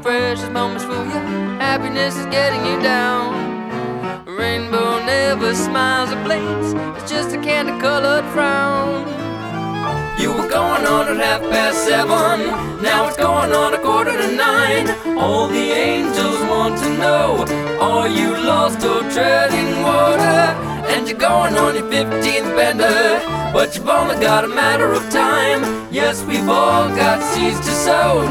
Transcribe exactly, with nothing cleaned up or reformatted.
precious moments fool you. Happiness is getting you down. A rainbow never smiles or blinks, it's just a candy-colored frown. You were going on at half past seven, now it's going on a quarter to nine. All the angels want to know, are you lost or treading water? And you're going on your fifteenth bender, but you've only got a matter of time. Yes, we've all got seeds to sow.